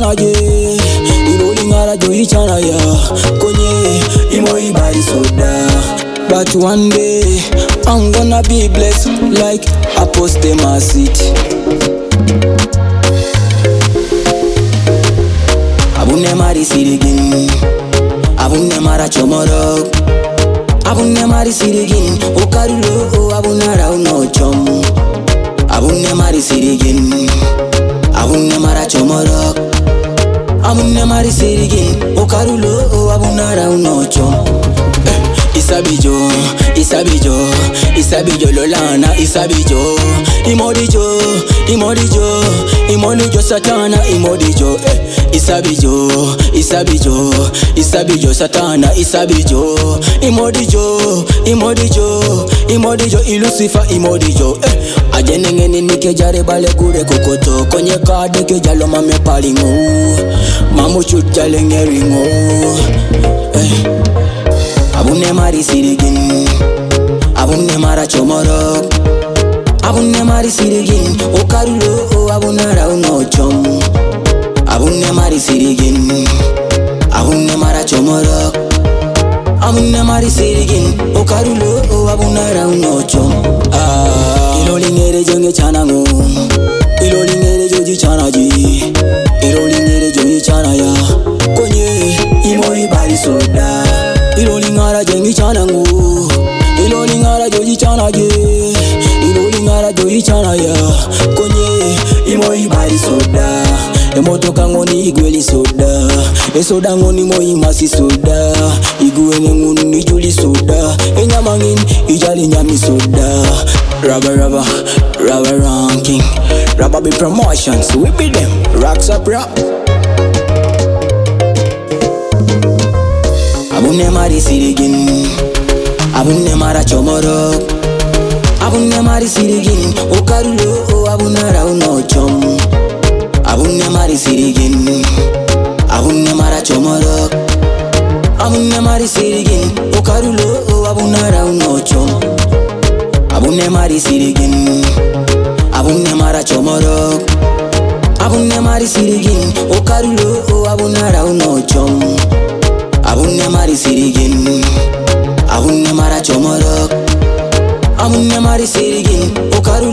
chana je Iroli ngara joyi chana ya Konye imoi bari soda. But one day I'm gonna be blessed like Apostle Masit. Abune mari sirigin, abune mara chomorok. Abune mari sirigin, okarulo o abunara uno chom. Abune mari sirigin, abune mara chomorok. Abune mari sirigin, okarulo o abunara uno chom. Isabijo, Isabijo, Isabijo Lolana, Isabijo, Imodijo, Imodijo, Imodijo Satana, Imodijo, Isabijo, Isabijo, Isabijo Satana, Isabijo, Imodijo, Imodijo, Imodijo, Lucifer, Imodijo, Ajenengeni nike jare bale gure kokoto, konye kade ke jalo mame palingo, mamu chut jale ngeringo, Abune mari sirigin, abune mara chomorok. Abune mari sirigin, okarulo o abunara uno chom. Abune mari sirigin, abune mara chomorok. Abune mari sirigin, okarulo o abunara uno chom. Iloli ngere jonge chana ngo, iloli ngere joji chana ji, iloli ngere joji chana ya. Konye imoi bari soda. Iloli ngara jengi chana ngu, iloli ngara joji chana je, iloli ngara joji chana ya. Konye imoi bari soda, emoto kangoni igweli soda, esoda ngoni moi masi soda, iguene ngunu ni juli soda, enyamangin ijali nyami soda. Rubber ranking, rubber be promotions, we be them, rocks up rap. Abune mari sirigin, abune mara chomorok. Abune mari sirigin, okarulo o abunara uno chom. Abune mari sirigin, abune mara chomorok. Abune mari sirigin, okarulo o abunara uno chom. Abune mari sirigin, abune mara chomorok. Abune mari sirigin, okarulo o abunara uno chom. Abune mari sirigin, abune mara chomorok. Abune mari sirigin, okarulo